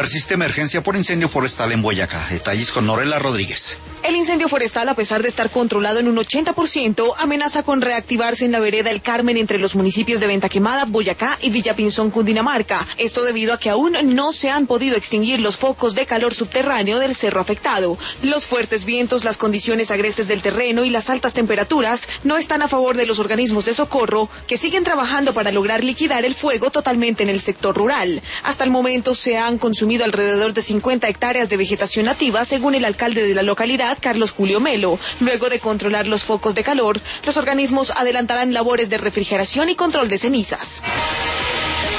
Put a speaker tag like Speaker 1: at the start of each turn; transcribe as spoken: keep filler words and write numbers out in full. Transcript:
Speaker 1: Persiste emergencia por incendio forestal en Boyacá. Detalles con Norela Rodríguez.
Speaker 2: El incendio forestal, a pesar de estar controlado en un ochenta por ciento, amenaza con reactivarse en la vereda El Carmen entre los municipios de Venta Quemada, Boyacá y Villapinzón, Cundinamarca. Esto debido a que aún no se han podido extinguir los focos de calor subterráneo del cerro afectado. Los fuertes vientos, las condiciones agrestes del terreno y las altas temperaturas no están a favor de los organismos de socorro, que siguen trabajando para lograr liquidar el fuego totalmente en el sector rural. Hasta el momento se han consumido alrededor de cincuenta hectáreas de vegetación nativa, según el alcalde de la localidad, Carlos Julio Melo. Luego de controlar los focos de calor, los organismos adelantarán labores de refrigeración y control de cenizas.